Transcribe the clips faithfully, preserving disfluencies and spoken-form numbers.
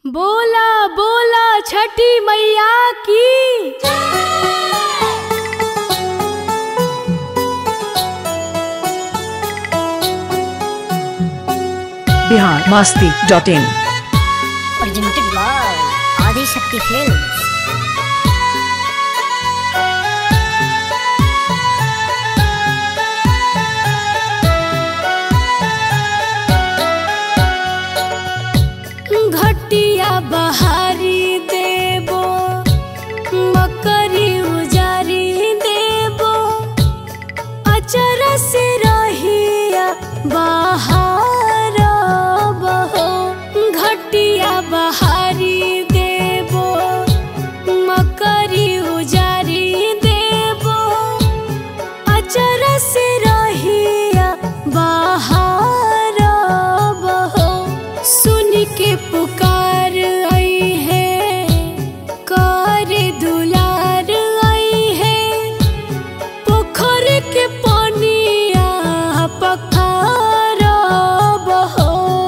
बोला बोला छठी मैया की। Bihar Masti dot in. presented by Adi Shakti Films. घटिया बहारी देबो, मकरी उजारी देबो, अचर से रहिया बहार बहो। घटिया बहारी देबो, मकरी उजारी देबो, अचर से रहिया बहार बहो। सुन के पुकार आई है, कर दुलार आई है, पोखर के पानिया पखार बहो।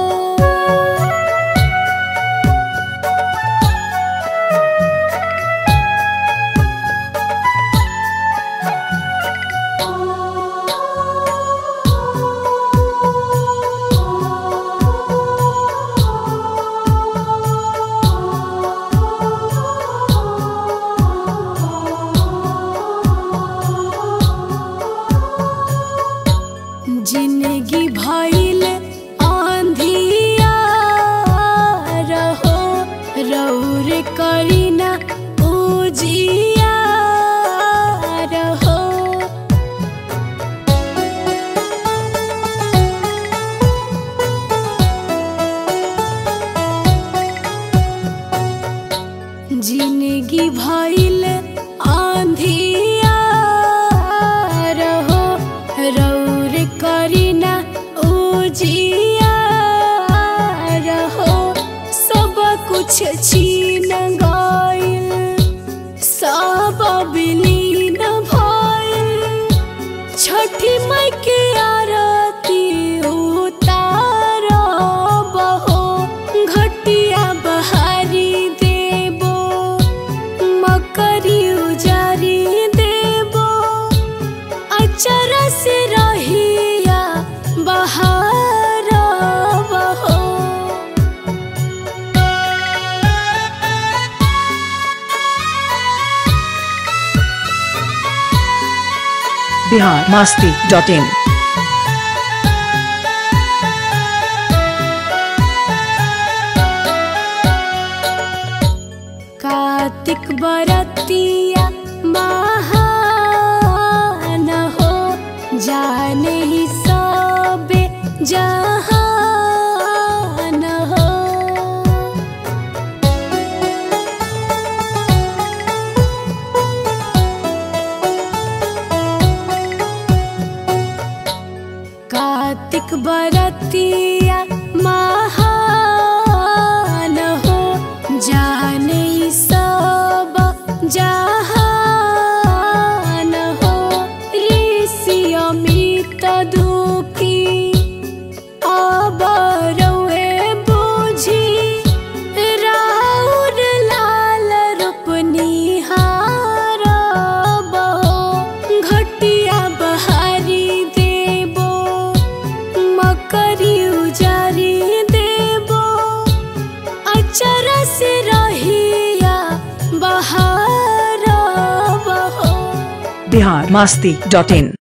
जिंदगी भइल आंधिया रहो, रौर करीना उजिया रहो। जिंदगी भइल आंधिया रहो, रौर करीना उजिया रहो। सब कुछ छीन गइल, सब विलीन भइल, छठी माई के आरती उतार बहो। घटिया बहारी देबो, मकरी उजारी देबो, अचर से रहिया बहार बहो। Bihar Masti dot in. कार्तिक बरतिया महान हो, जाने ही सबे जहान हो। कार्तिक बरतिया महान हो, जाने ही सब जहान हो। ऋषि अमित दुखी अब रउए बूझी, राउर लाल रूप निहार बहो। घटिया बहारी देबो, मकरी उजारी देबो, अचर से रहिया बहार बहो। बिहार मस्ती डॉट इन।